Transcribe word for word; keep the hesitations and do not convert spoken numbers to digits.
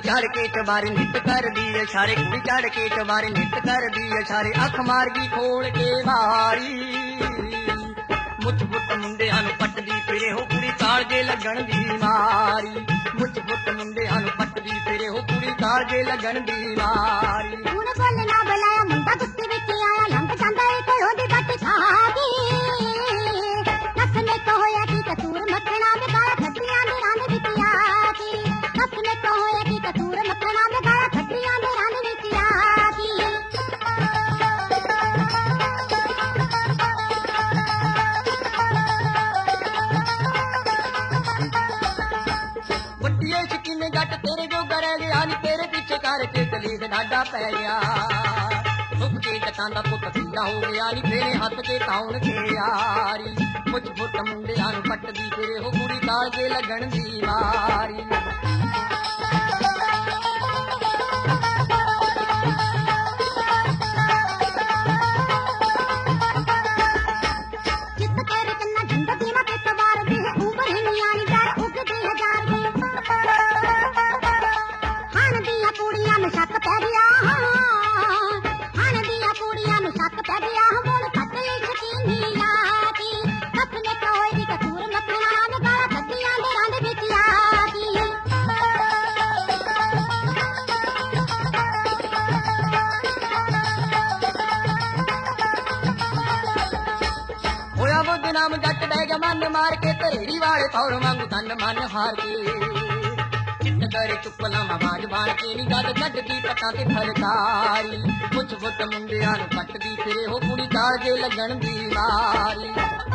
चढ़ के चबारे नित कर दी इशारे, कुड़ी चढ़ के चबारे नित कर दी इशारे, अख मार गई खोल के मारी। मुछ फुट मुंडियां नूं पटदी फिरे हो कुड़ी कालजे लगण दी मारी। मुछ फुट मुंडियां नूं पटदी फिरे हो कुड़ी कालजे लगण दी मारी। हुण बोल ना बुलाया मुंडा गुस्से विच आया, लंघ जांदा ए ते ओदी बट खा गई। नस ने तो होया की कसूर मखणा में गाला खड्डियां दे रन विच आ गई। नस ने तो होया की कसूर मखणा में गाला खड्डियां दे रन विच आ गई। ਵੱਡੀਏ ਸ਼ਕੀਨੇ ਜੱਟ ਤੇਰੇ ਜੋਗਾ ਰਹਿ ਗਿਆ ਨੀ, ਤੇਰੇ ਪਿੱਛੇ ਕਰਕੇ ਕਲੀਦ ਡਾਡਾ ਪੈ ਗਿਆ। ਸੁੱਕ ਕੇ ਜੱਟਾਂ ਦਾ ਪੁੱਤ ਸੀਗਾ ਹੋ ਗਿਆ ਨੀ, ਫੇਰੇ ਹੱਥ ਕੇ ਤਾਉਣ ਕੇ ਯਾਰੀ। ਮੁੱਛ ਫੁੱਟ ਮੁੰਡਿਆਂ ਨੂੰ ਪੱਟਦੀ ਫਿਰੇ ਹੋ ਕੁੜੀ ਕਾਲਜੇ ਲੱਗਣ ਦੀ ਮਾਰੀ। चित तेरे कन्ना झंडती ना पिट वार दी है, ऊपर हिनियां नी डर उगदी हजार दी। हाण दियां कुड़ियां नूं शक पै गया, हाण दियां कुड़ियां नूं शक पै गया। बोल पतली शकीनी आती, नस ने तो होई दी कसूर मखणा में गाला खड्डियां दे रंग विच आ गई। ਹੋਇਆ ਬੁੱਧ ਨਾਮ ਜੱਟ ਬਹਿ ਗਿਆ ਮਨ ਮਾਰ ਕੇ, ਧਰੇੜੀ ਵਾਲੇ ਫੌਰ ਵਾਂਗੂ ਤਨ ਮਨ ਹਾਰ ਕੇ। ਚਿੱਤ ਕਰੇ ਚੁੱਪ ਲਾਵਾਂ ਬਾਜ ਬਾਣ ਕੇ ਨੀ, ਗੱਲ ਛੱਡਦੀ ਪੱਟਾਂ ਤੇ ਫਰਕਾਰੀ। ਮੁੱਛ ਫੁੱਟ ਮੁੰਡਿਆਂ ਨੂੰ ਪੱਟਦੀ ਫਿਰੇ ਹੋ ਕੁੜੀ ਕਾਲਜੇ ਲੱਗਣ ਦੀ ਮਾਰੀ।